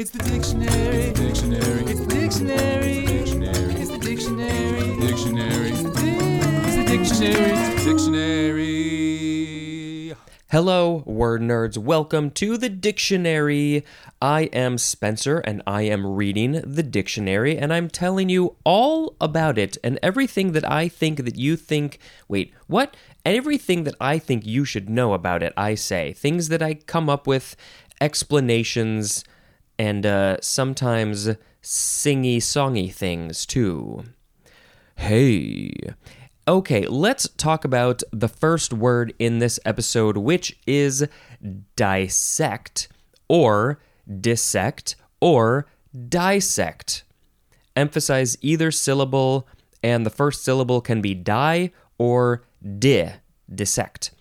It's the dictionary. Dictionary. It's the dictionary. Dictionary. It's the dictionary. Dictionary. It's the dictionary. It's the dictionary. Hello, word nerds. Welcome to the dictionary. I am Spencer, and I am reading the dictionary, and I'm telling you all about it and everything that I think that you think. Wait, what? Everything that I think you should know about it, I say. Things that I come up with, explanations, and sometimes singy-songy things, too. Hey. Okay, let's talk about the first word in this episode, which is dissect, or dissect, or dissect. Emphasize either syllable, and the first syllable can be die or dissect.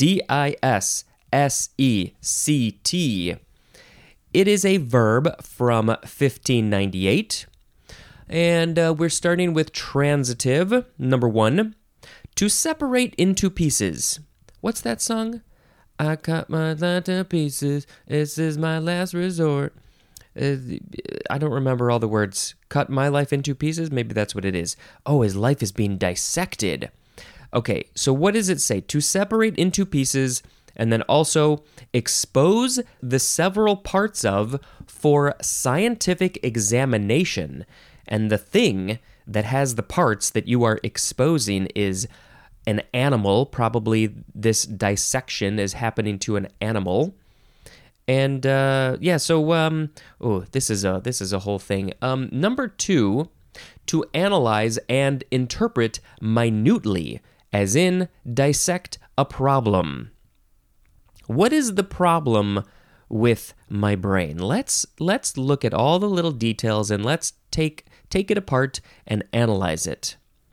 D-I-S-S-E-C-T. It is a verb from 1598. And we're starting with transitive, number 1. To separate into pieces. What's that song? I cut my life to pieces. This is my last resort. I don't remember all the words. Cut my life into pieces? Maybe that's what it is. Oh, his life is being dissected. Okay, so what does it say? To separate into pieces, and then also expose the several parts of for scientific examination. And the thing that has the parts that you are exposing is an animal. Probably this dissection is happening to an animal. And this is a whole thing. Number 2, to analyze and interpret minutely, as in dissect a problem. What is the problem with my brain? Let's look at all the little details and let's take it apart and analyze it.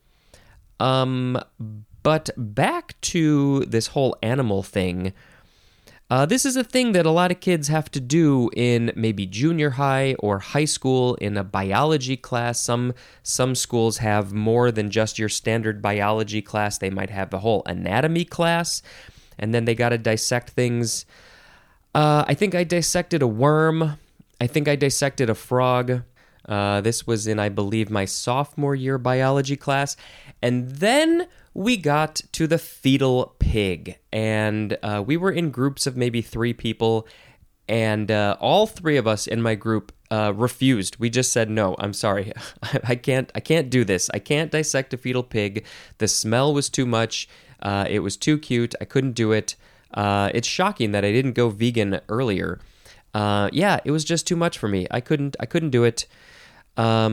But back to this whole animal thing. This is a thing that a lot of kids have to do in maybe junior high or high school in a biology class. Some schools have more than just your standard biology class. They might have a whole anatomy class, and then they got to dissect things. I think I dissected a worm. I think I dissected a frog. This was in, I believe, my sophomore year biology class. And then we got to the fetal pig. And we were in groups of maybe 3 people. And all 3 of us in my group refused. We just said, no, I'm sorry. I can't do this. I can't dissect a fetal pig. The smell was too much. It was too cute. I couldn't do it. It's shocking that I didn't go vegan earlier. It was just too much for me. I couldn't do it. But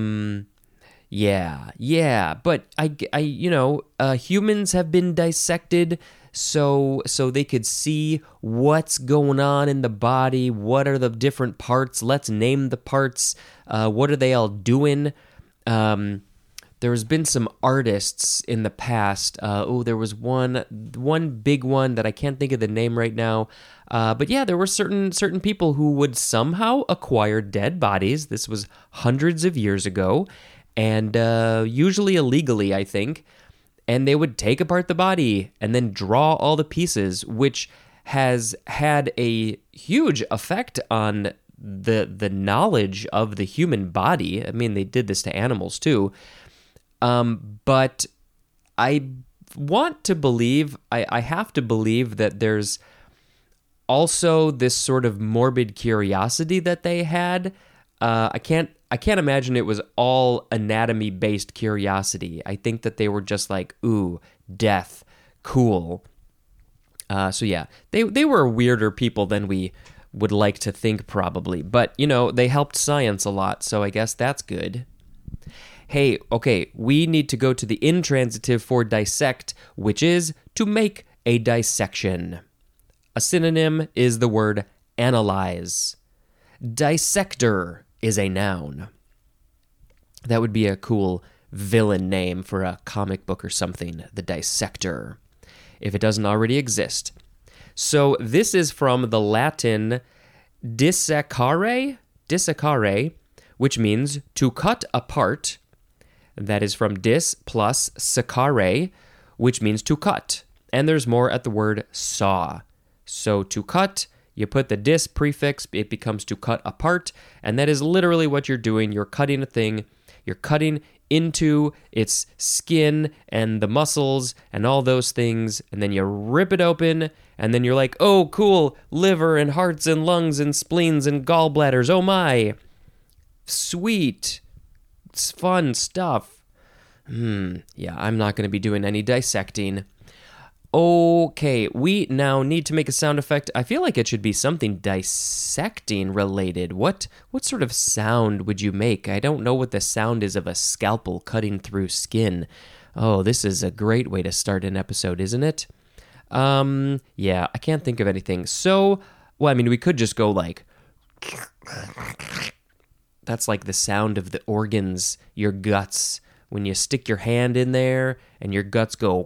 humans have been dissected so they could see what's going on in the body. What are the different parts? Let's name the parts. What are they all doing? There's been some artists in the past. There was one big one that I can't think of the name right now. But yeah, there were certain people who would somehow acquire dead bodies. This was hundreds of years ago, and usually illegally, I think. And they would take apart the body and then draw all the pieces, which has had a huge effect on the knowledge of the human body. I mean, they did this to animals too. But I want to believe, I have to believe that there's also this sort of morbid curiosity that they had. I can't imagine it was all anatomy-based curiosity. I think that they were just like, ooh, death, cool. They were weirder people than we would like to think probably. But, they helped science a lot, so I guess that's good. Hey, okay, we need to go to the intransitive for dissect, which is to make a dissection. A synonym is the word analyze. Dissector is a noun. That would be a cool villain name for a comic book or something, the Dissector, if it doesn't already exist. So this is from the Latin dissecare, which means to cut apart. That is from dis plus secare, which means to cut. And there's more at the word saw. So to cut You put the dis prefix, it becomes to cut apart, and that is literally what you're doing. You're cutting a thing, you're cutting into its skin and the muscles and all those things, and then you rip it open, and then you're like, oh, cool, liver and hearts and lungs and spleens and gallbladders, oh my, sweet, it's fun stuff. Yeah, I'm not going to be doing any dissecting. Okay, we now need to make a sound effect. I feel like it should be something dissecting related. What sort of sound would you make? I don't know what the sound is of a scalpel cutting through skin. Oh, this is a great way to start an episode, isn't it? Yeah, I can't think of anything. So, well, I mean, we could just go like... That's like the sound of the organs, your guts. When you stick your hand in there and your guts go...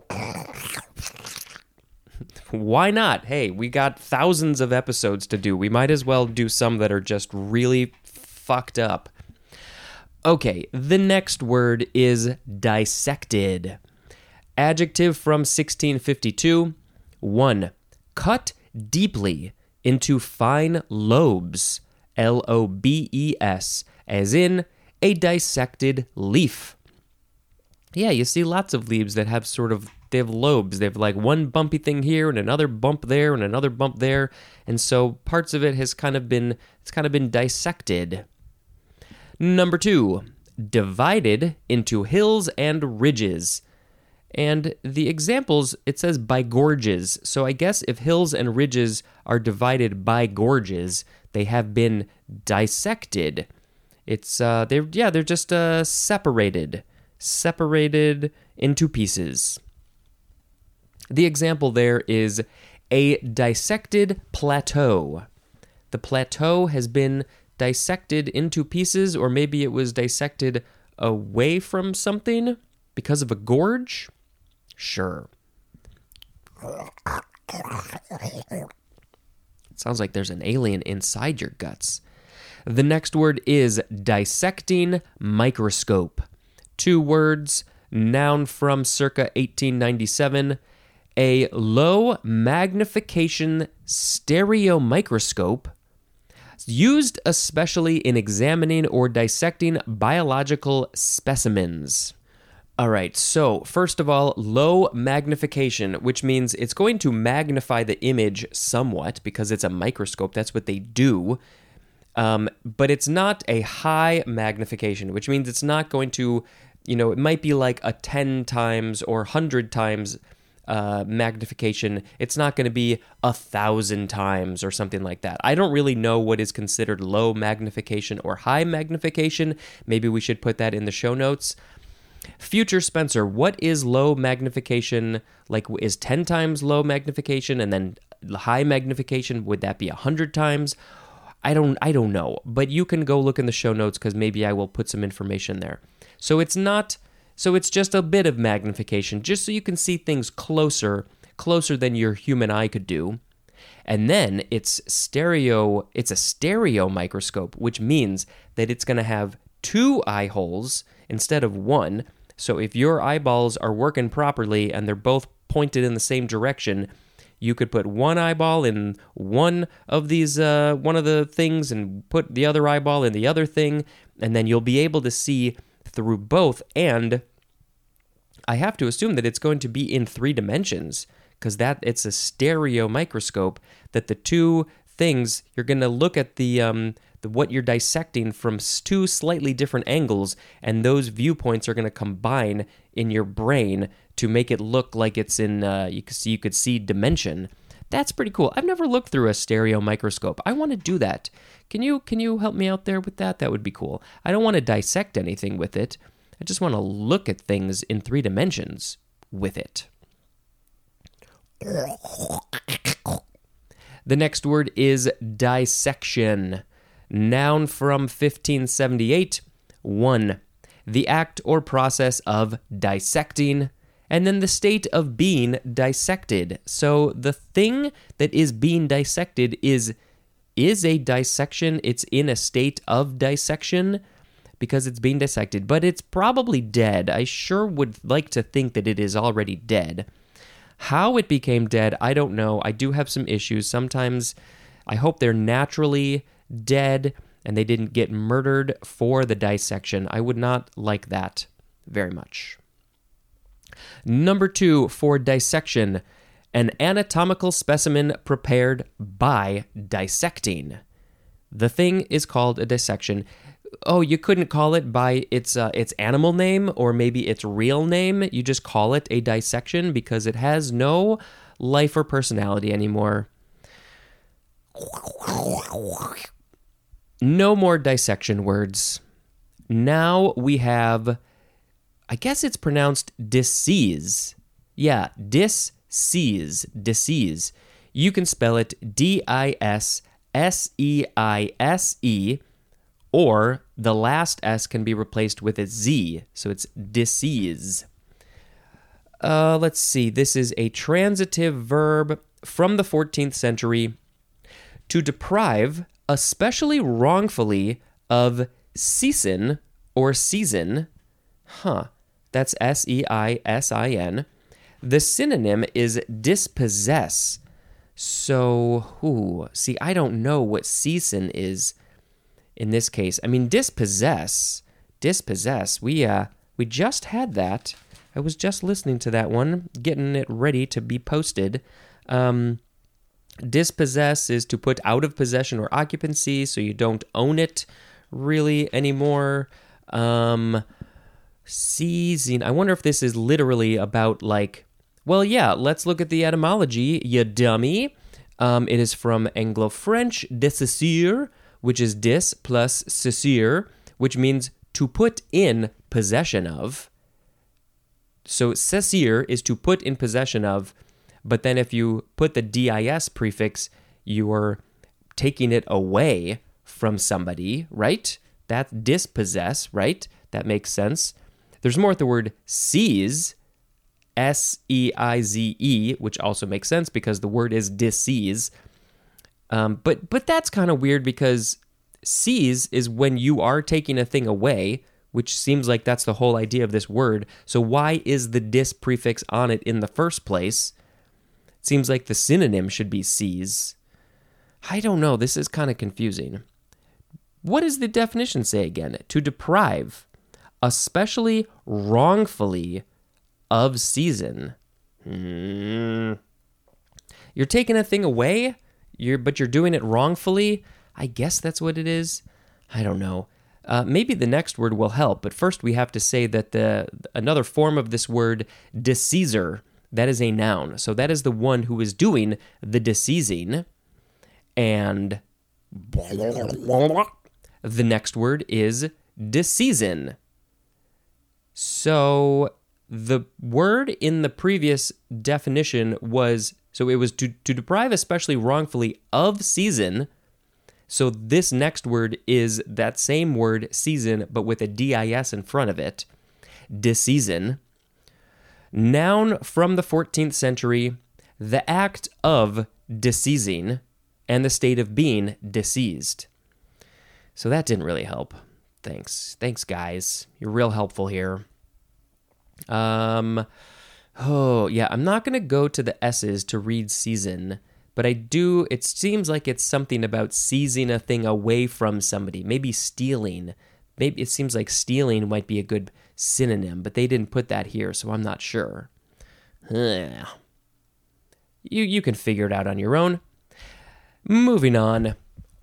Why not? Hey, we got thousands of episodes to do. We might as well do some that are just really fucked up. Okay, the next word is dissected. Adjective from 1652. 1. Cut deeply into fine lobes. Lobes, as in a dissected leaf. Yeah, you see lots of leaves that have they have lobes. They have like one bumpy thing here and another bump there and another bump there. And so parts of it it's kind of been dissected. Number 2, divided into hills and ridges. And the examples, it says by gorges. So I guess if hills and ridges are divided by gorges, they have been dissected. It's they're just separated into pieces. The example there is a dissected plateau. The plateau has been dissected into pieces, or maybe it was dissected away from something because of a gorge. Sure. It sounds like there's an alien inside your guts. The next word is dissecting microscope. 2 words, noun from circa 1897. A low magnification stereo microscope used especially in examining or dissecting biological specimens. All right, so first of all, low magnification, which means it's going to magnify the image somewhat because it's a microscope. That's what they do. But it's not a high magnification, which means it's not going to, it might be like a 10 times or 100 times magnification. It's not going to be 1,000 times or something like that. I don't really know what is considered low magnification or high magnification. Maybe we should put that in the show notes. Future Spencer, what is low magnification? Like, is 10 times low magnification and then high magnification? Would that be 100 times? I don't know, but you can go look in the show notes because maybe I will put some information there. So it's just a bit of magnification, just so you can see things closer than your human eye could do. And then it's a stereo microscope, which means that it's going to have 2 eye holes instead of 1. So if your eyeballs are working properly and they're both pointed in the same direction, you could put one eyeball in one of the things and put the other eyeball in the other thing, and then you'll be able to see through both. And I have to assume that it's going to be in 3 dimensions because it's a stereo microscope, that the 2 things, you're going to look at the what you're dissecting from 2 slightly different angles, and those viewpoints are going to combine in your brain to make it look like it's in you could see dimension. That's pretty cool. I've never looked through a stereo microscope. I want to do that. Can you help me out there with that? That would be cool. I don't want to dissect anything with it. I just want to look at things in 3 dimensions with it. The next word is dissection. Noun from 1578. 1. The act or process of dissecting, and then the state of being dissected. So the thing that is being dissected is a dissection. It's in a state of dissection because it's being dissected, but it's probably dead. I sure would like to think that it is already dead. How it became dead, I don't know. I do have some issues. Sometimes I hope they're naturally dead and they didn't get murdered for the dissection. I would not like that very much. Number 2 for dissection, an anatomical specimen prepared by dissecting. The thing is called a dissection. Oh, you couldn't call it by its animal name or maybe its real name. You just call it a dissection because it has no life or personality anymore. No more dissection words. Now we have, I guess it's pronounced disease. Yeah, disease. You can spell it D-I-S-S-E-I-S-E, or the last S can be replaced with a Z, so it's disease. Let's see, this is a transitive verb from the 14th century. To deprive, especially wrongfully, of season or season. That's S-E-I-S-I-N. The synonym is dispossess. So, see, I don't know what season is in this case. I mean, dispossess. We just had that. I was just listening to that one, getting it ready to be posted. Dispossess is to put out of possession or occupancy, so you don't own it really anymore. Seizing. I wonder if this is literally about let's look at the etymology, you dummy. It is from Anglo-French, désaisir, which is dis plus saisir, which means to put in possession of. So saisir is to put in possession of, but then if you put the dis prefix, you are taking it away from somebody, right? That's dispossess, right? That makes sense. There's more with the word seize, S-E-I-Z-E, which also makes sense because the word is disseize. But that's kind of weird because seize is when you are taking a thing away, which seems like that's the whole idea of this word. So why is the dis prefix on it in the first place? It seems like the synonym should be seize. I don't know. This is kind of confusing. What does the definition say again? To deprive, especially wrongfully, of season. You're taking a thing away, but you're doing it wrongfully. I guess that's what it is. I don't know. Maybe the next word will help, but first we have to say that another form of this word, disseizer, that is a noun. So that is the one who is doing the disseizing. And the next word is disseason. So the word in the previous definition was, so it was to deprive especially wrongfully of season. So this next word is that same word, season, but with a dis in front of it. Disseason. Noun from the 14th century, the act of disseizing and the state of being disseized. So that didn't really help. Thanks, guys. You're real helpful here. I'm not going to go to the S's to read season, but it seems like it's something about seizing a thing away from somebody, maybe stealing. Maybe it seems like stealing might be a good synonym, but they didn't put that here, so I'm not sure. You can figure it out on your own. Moving on.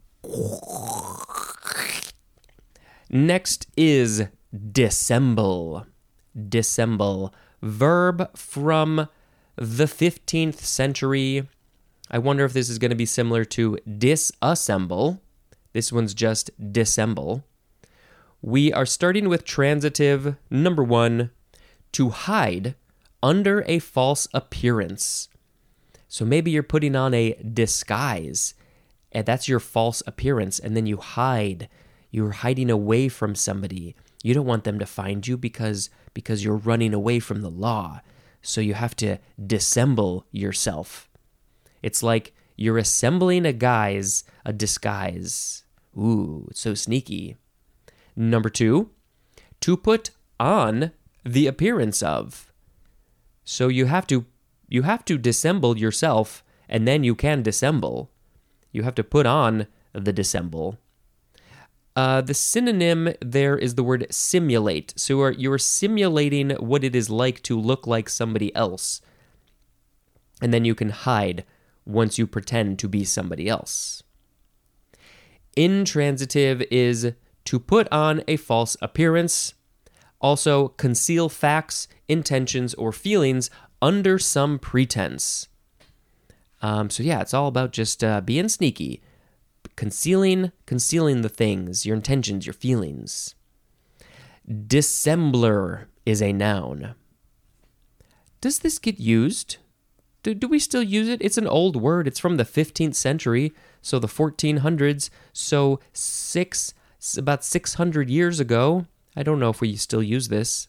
Next is dissemble. Dissemble. Verb from the 15th century. I wonder if this is going to be similar to disassemble. This one's just dissemble. We are starting with transitive number 1, to hide under a false appearance. So maybe you're putting on a disguise, and that's your false appearance, and then you hide. You're hiding away from somebody. You don't want them to find you because you're running away from the law. So you have to dissemble yourself. It's like you're assembling a disguise. Ooh, it's so sneaky. Number 2, to put on the appearance of. So you have to dissemble yourself, and then you can dissemble. You have to put on the dissemble. The synonym there is the word simulate. So you're simulating what it is like to look like somebody else. And then you can hide once you pretend to be somebody else. Intransitive is to put on a false appearance. Also, conceal facts, intentions, or feelings under some pretense. So yeah, it's all about just being sneaky. Concealing the things, your intentions, your feelings. Dissembler is a noun. Does this get used? Do we still use it? It's an old word. It's from the 15th century, so the 1400s. So about 600 years ago. I don't know if we still use this.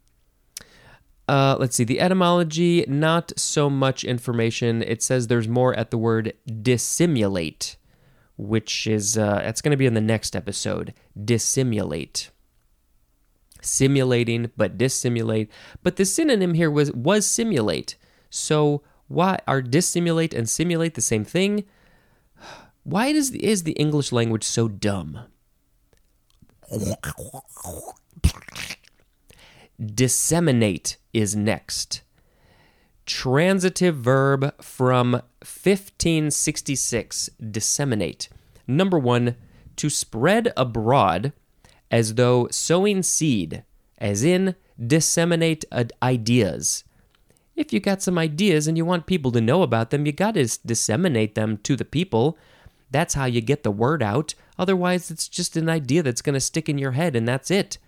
Let's see. The etymology, not so much information. It says there's more at the word dissimulate, which is, that's going to be in the next episode. Dissimulate. Simulating, but dissimulate. But the synonym here was simulate. So why are dissimulate and simulate the same thing? Why is the English language so dumb? Disseminate is next. Transitive verb from 1566, disseminate. Number 1, to spread abroad as though sowing seed, as in disseminate ideas. If you got some ideas and you want people to know about them, you got to disseminate them to the people. That's how you get the word out. Otherwise, it's just an idea that's going to stick in your head, and that's it.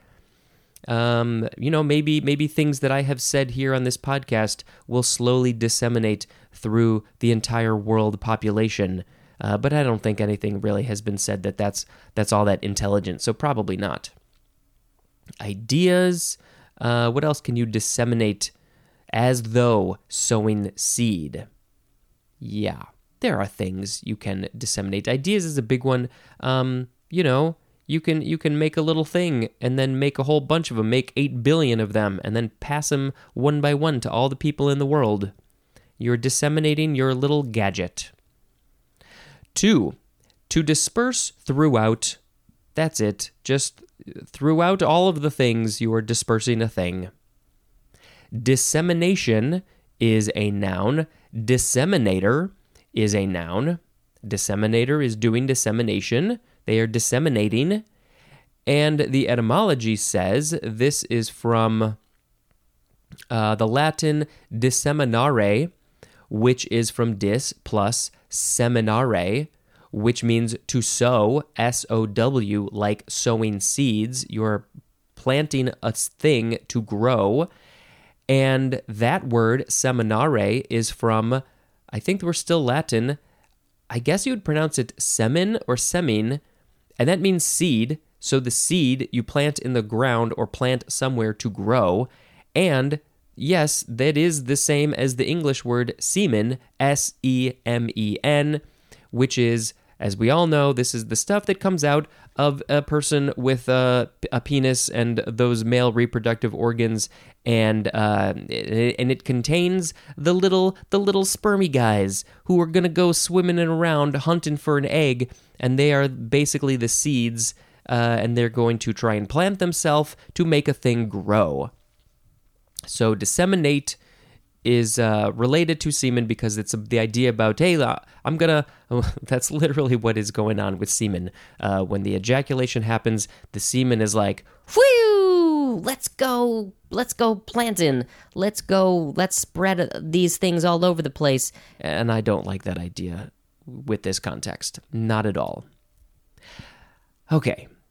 Maybe things that I have said here on this podcast will slowly disseminate through the entire world population. But I don't think anything really has been said that's all that intelligent, so probably not. Ideas. What else can you disseminate as though sowing seed? Yeah, there are things you can disseminate. Ideas is a big one. You can make a little thing and then make a whole bunch of them, make 8 billion of them, and then pass them one by one to all the people in the world. You're disseminating your little gadget. 2, to disperse throughout. That's it. Just throughout all of the things, you are dispersing a thing. Dissemination is a noun. Disseminator is a noun. Disseminator is doing dissemination. They are disseminating. And the etymology says this is from the Latin disseminare, which is from dis plus seminare, which means to sow, S-O-W, like sowing seeds. You're planting a thing to grow. And that word, seminare, is from, I think we're still Latin. I guess you would pronounce it semen or semin, and that means seed. So the seed you plant in the ground or plant somewhere to grow. And yes, that is the same as the English word semen, S-E-M-E-N, which is, as we all know, this is the stuff that comes out of a person with a penis and those male reproductive organs, and it contains the little spermy guys who are gonna go swimming around hunting for an egg, and they are basically the seeds, and they're going to try and plant themselves to make a thing grow. So disseminate is related to semen because it's the idea about, hey, that's literally what is going on with semen. When the ejaculation happens, the semen is like, whew, let's go planting. Let's spread these things all over the place. And I don't like that idea with this context. Not at all. Okay.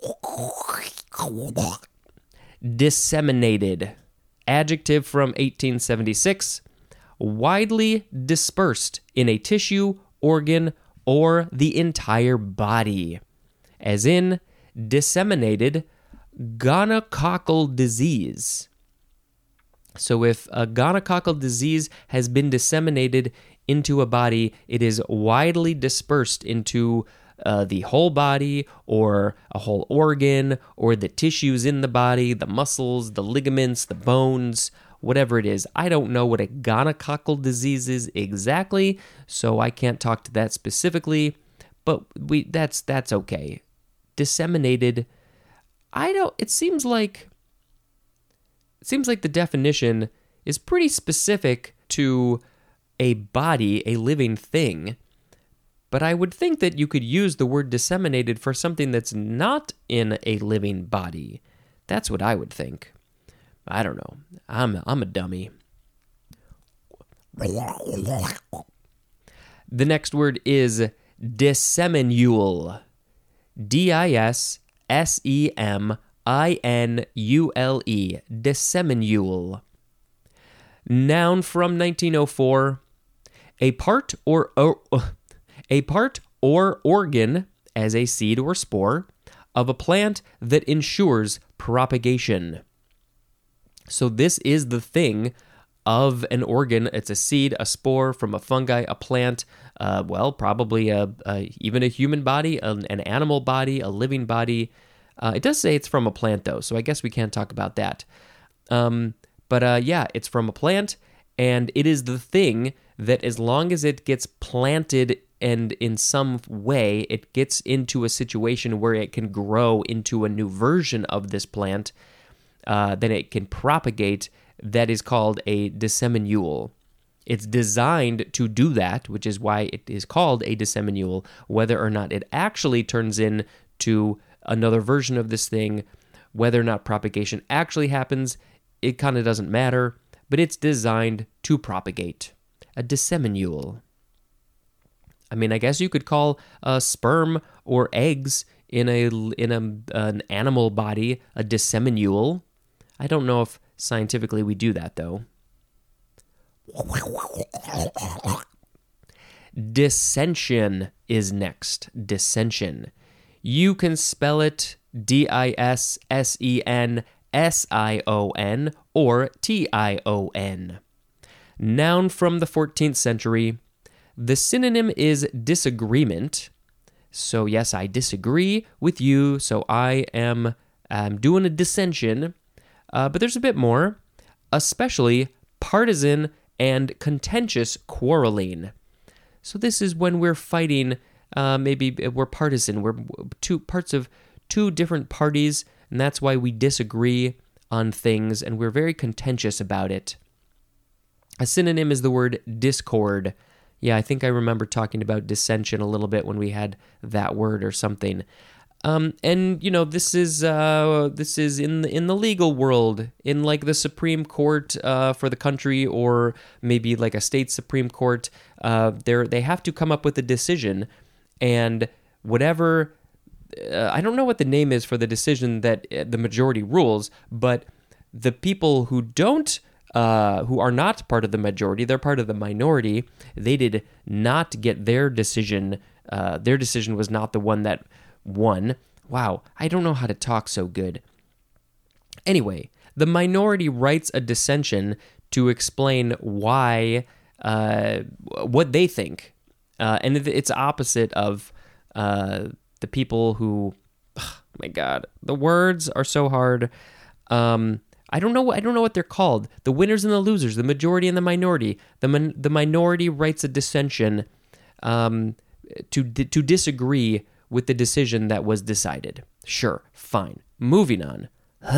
Disseminated. Adjective from 1876, widely dispersed in a tissue, organ, or the entire body. As in, disseminated gonococcal disease. So if a gonococcal disease has been disseminated into a body, it is widely dispersed into the whole body or a whole organ or the tissues in the body, the muscles, the ligaments, the bones, whatever it is. I don't know what a gonococcal disease is exactly, so I can't talk to that specifically, but that's okay. Disseminated, it seems like the definition is pretty specific to a body, a living thing. But I would think that you could use the word disseminated for something that's not in a living body. That's what I would think. I don't know. I'm a dummy. The next word is disseminule. D-I-S-S-E-M-I-N-U-L-E. Disseminule. Noun from 1904. A part or organ, as a seed or spore, of a plant that ensures propagation. So this is the thing of an organ. It's a seed, a spore from a fungi, a plant, probably even a human body, an animal body, a living body. It does say it's from a plant, though, so I guess we can't talk about that. It's from a plant, and it is the thing that as long as it gets planted and in some way it gets into a situation where it can grow into a new version of this plant, then it can propagate. That is called a disseminule. It's designed to do that, which is why it is called a disseminule. Whether or not it actually turns into another version of this thing, whether or not propagation actually happens, it kind of doesn't matter, but it's designed to propagate. A disseminule. I mean, I guess you could call sperm or eggs in an animal body a disseminule. I don't know if scientifically we do that, though. Dissension is next. Dissension. You can spell it D-I-S-S-E-N-S-I-O-N or T-I-O-N. Noun from the 14th century. The synonym is disagreement. So yes, I disagree with you, so I'm doing a dissension. But there's a bit more, especially partisan and contentious quarreling. So this is when we're fighting, maybe we're partisan, we're parts of two different parties, and that's why we disagree on things, and we're very contentious about it. A synonym is the word discord. Yeah, I think I remember talking about dissension a little bit when we had that word or something. And you know, this is in the legal world, in like the Supreme Court for the country, or maybe like a state Supreme Court. They have to come up with a decision, and whatever. I don't know what the name is for the decision that the majority rules, but the people who don't. Who are not part of the majority, they're part of the minority. They did not get their decision. Their decision was not the one that won. Wow, I don't know how to talk so good. Anyway, the minority writes a dissension to explain why, what they think. And it's opposite of the people who, oh my God, the words are so hard. I don't know what they're called. The winners and the losers, the majority and the minority. The minority writes a dissension to disagree with the decision that was decided. Sure, fine. Moving on.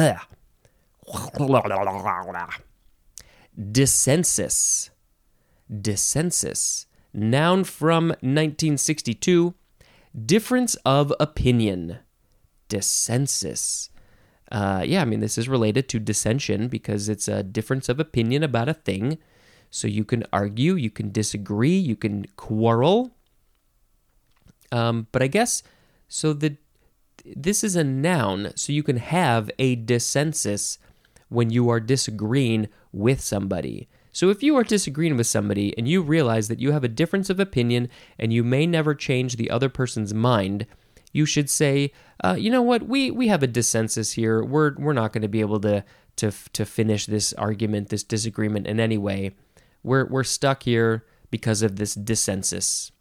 Dissensus. Dissensus. Noun from 1962. Difference of opinion. Dissensus. This is related to dissension because it's a difference of opinion about a thing. So you can argue, you can disagree, you can quarrel. But I guess, this is a noun, so you can have a dissensus when you are disagreeing with somebody. So if you are disagreeing with somebody and you realize that you have a difference of opinion and you may never change the other person's mind, you should say, you know what, we have a dissensus here. We're not going to be able to finish this argument, this disagreement in any way. We're stuck here because of this dissensus.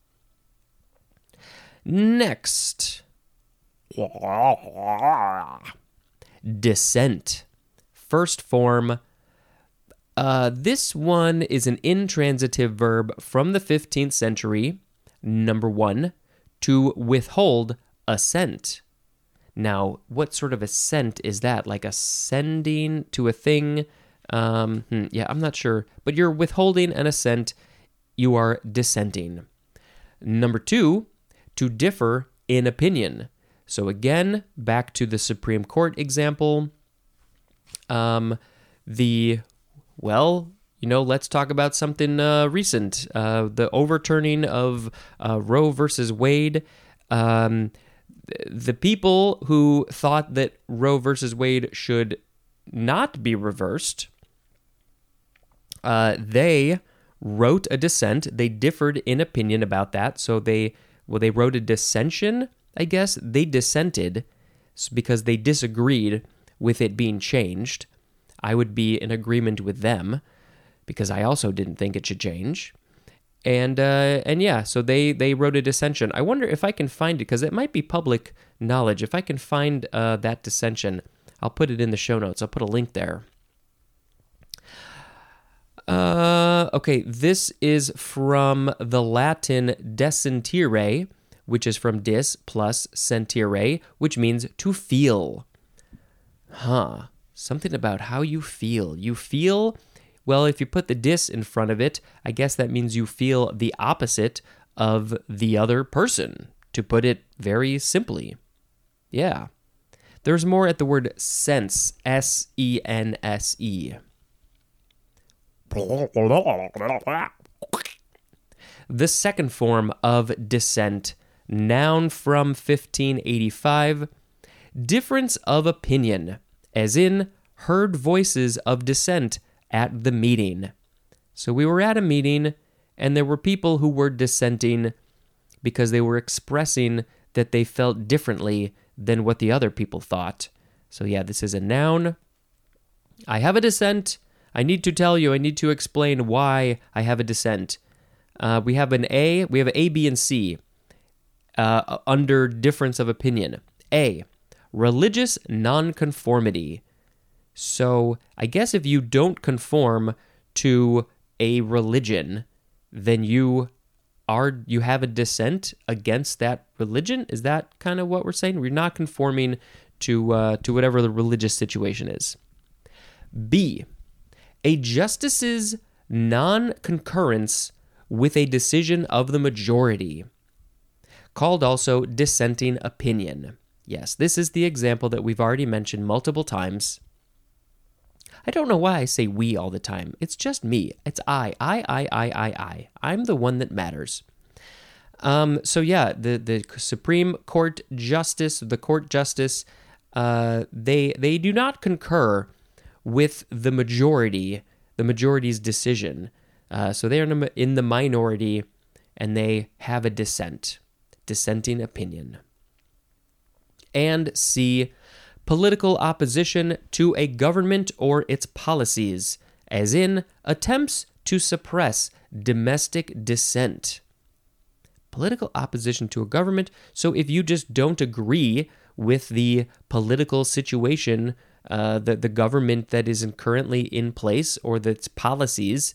Next. Dissent. First form, This one is an intransitive verb from the 15th century. Number 1, to withhold assent. Now, what sort of assent is that? Like ascending to a thing? Yeah, I'm not sure. But you're withholding an assent. You are dissenting. Number 2, to differ in opinion. So again, back to the Supreme Court example. Let's talk about something recent. The overturning of Roe versus Wade. The people who thought that Roe versus Wade should not be reversed, they wrote a dissent. They differed in opinion about that. So they wrote a dissension, I guess. They dissented because they disagreed with it being changed. I would be in agreement with them because I also didn't think it should change. And yeah, so they wrote a dissension. I wonder if I can find it, because it might be public knowledge. If I can find that dissension, I'll put it in the show notes. I'll put a link there. Okay, this is from the Latin desentire, which is from dis plus sentire, which means to feel. Something about how you feel. You feel, well, if you put the dis in front of it, I guess that means you feel the opposite of the other person, to put it very simply. Yeah. There's more at the word sense, S-E-N-S-E. The second form of dissent, noun from 1585, difference of opinion, as in heard voices of dissent at the meeting. So we were at a meeting, and there were people who were dissenting because they were expressing that they felt differently than what the other people thought. So yeah, this is a noun. I have a dissent. I need to tell you, I need to explain why I have a dissent. We have A, B, and C under difference of opinion. A, religious nonconformity. So I guess if you don't conform to a religion, then you have a dissent against that religion. Is that kind of what we're saying? We're not conforming to whatever the religious situation is. B, a justice's non-concurrence with a decision of the majority, called also dissenting opinion. Yes, this is the example that we've already mentioned multiple times. I don't know why I say we all the time. It's just me. It's I. I'm the one that matters. So yeah, the Supreme Court Justice, the court justice, they do not concur with the majority's decision. So they are in the minority, and they have a dissenting opinion. And C, political opposition to a government or its policies, as in attempts to suppress domestic dissent. Political opposition to a government. So if you just don't agree with the political situation, the government that is currently in place or its policies,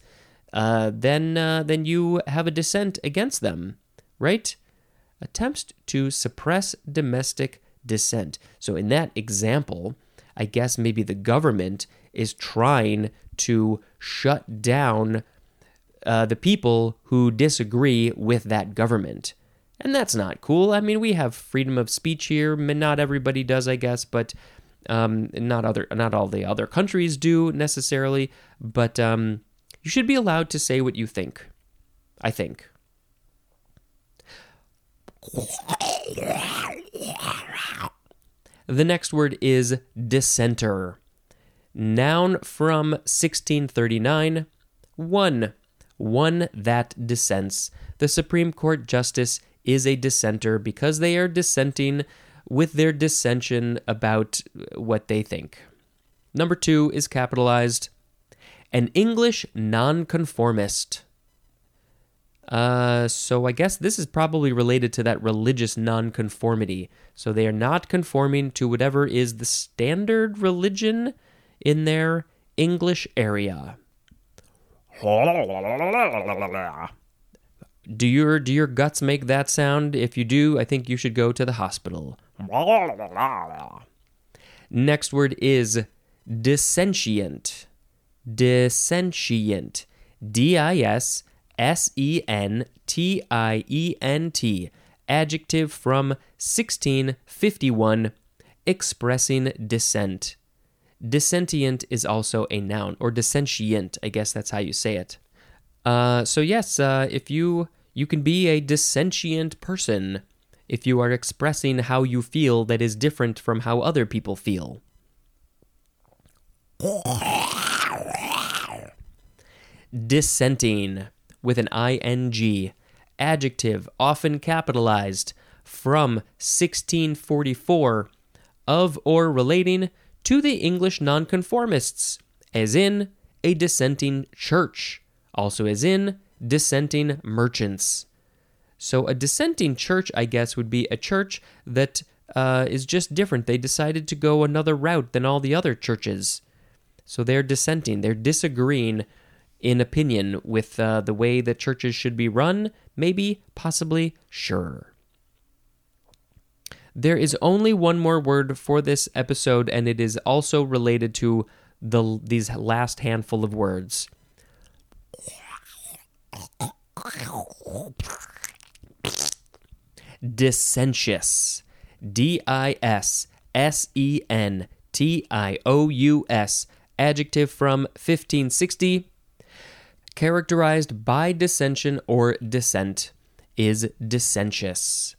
then you have a dissent against them, right? Attempts to suppress domestic dissent. So in that example, I guess maybe the government is trying to shut down the people who disagrey with that government. And that's not cool. I mean, we have freedom of speech here. Not everybody does, I guess, but not all the other countries do necessarily. But you should be allowed to say what you think, I think. The next word is dissenter. Noun from 1639. One that dissents. The Supreme Court justice is a dissenter because they are dissenting with their dissension about what they think. Number 2 is capitalized. An English nonconformist. So I guess this is probably related to that religious nonconformity. So they are not conforming to whatever is the standard religion in their English area. Do your guts make that sound? If you do, I think you should go to the hospital. Next word is dissentient. Dissentient. D-I-S-S-E-N-T-I-E-N-T. Adjective from 1651, expressing dissent. Dissentient is also a noun, or dissentient, I guess that's how you say it. So yes, if you can be a dissentient person if you are expressing how you feel that is different from how other people feel. Dissenting, with an ing. Adjective, often capitalized, from 1644, of or relating to the English nonconformists, as in a dissenting church, also as in dissenting merchants. So a dissenting church, I guess, would be a church that is just different. They decided to go another route than all the other churches. So they're dissenting. They're disagreeing in opinion with the way that churches should be run. Maybe, possibly, sure. There is only one more word for this episode, and it is also related to these last handful of words. Dissentious. D-I-S-S-E-N-T-I-O-U-S. Adjective from 1560. Characterized by dissension or dissent, is dissentious.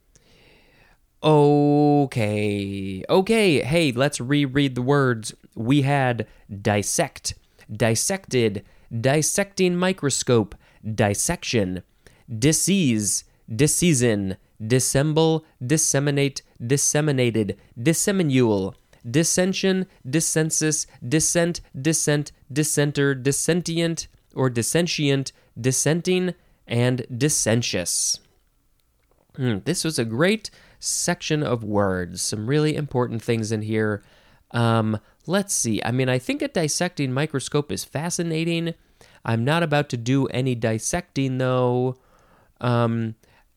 Okay, hey, let's reread the words. We had dissect, dissected, dissecting microscope, dissection, dissease, disseason, dissemble, disseminate, disseminated, disseminule, dissension, dissensus, dissent, dissent, dissenter, dissentient, or dissentient, dissenting, and dissentious. This was a great section of words. Some really important things in here. Let's see. I mean, I think a dissecting microscope is fascinating. I'm not about to do any dissecting, though. I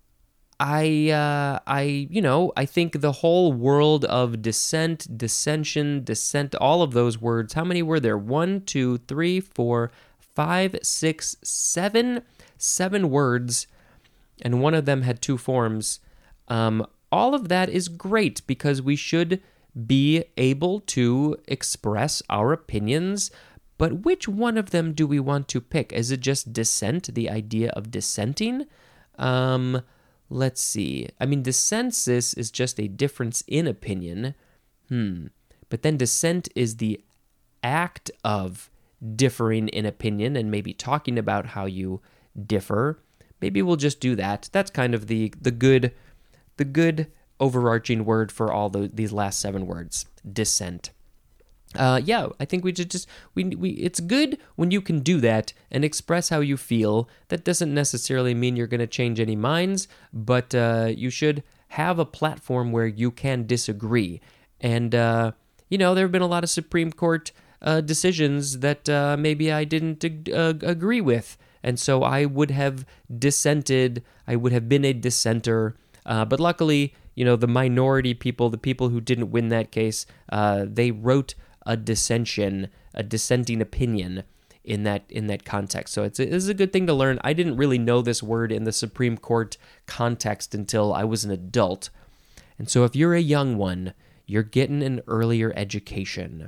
think the whole world of dissent, dissension, dissent, all of those words, how many were there? 1, 2, 3, 4, 5, 6, 7 words, and one of them had 2 forms. All of that is great because we should be able to express our opinions, but which one of them do we want to pick? Is it just dissent, the idea of dissenting? Let's see. I mean, dissensus is just a difference in opinion. But then dissent is the act of differing in opinion and maybe talking about how you differ. Maybe we'll just do that. That's kind of the good overarching word for all these last 7 words. Dissent. I think we should just it's good when you can do that and express how you feel. That doesn't necessarily mean you're going to change any minds, but you should have a platform where you can disagree. And there have been a lot of Supreme Court decisions that maybe I didn't agree with, and so I would have dissented. I would have been a dissenter. But luckily, the minority people, the people who didn't win that case, they wrote a dissenting opinion in that context. So it's a good thing to learn. I didn't really know this word in the Supreme Court context until I was an adult. And so if you're a young one, you're getting an earlier education.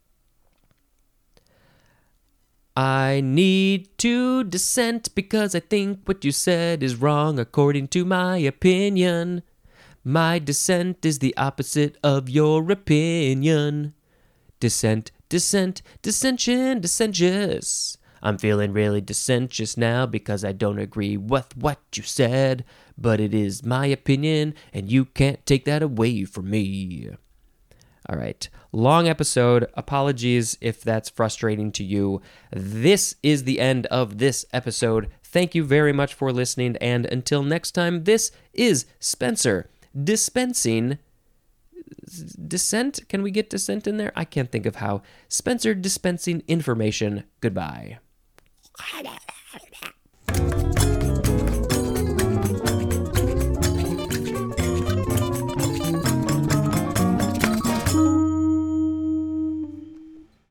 I need to dissent because I think what you said is wrong according to my opinion. My dissent is the opposite of your opinion. Dissent, dissent, dissension, dissentious. I'm feeling really dissentious now because I don't agree with what you said, but it is my opinion and you can't take that away from me. All right, long episode. Apologies if that's frustrating to you. This is the end of this episode. Thank you very much for listening, and until next time, this is Spencer dispensing dissent. Can we get dissent in there? I can't think of how. Spencer dispensing information. Goodbye.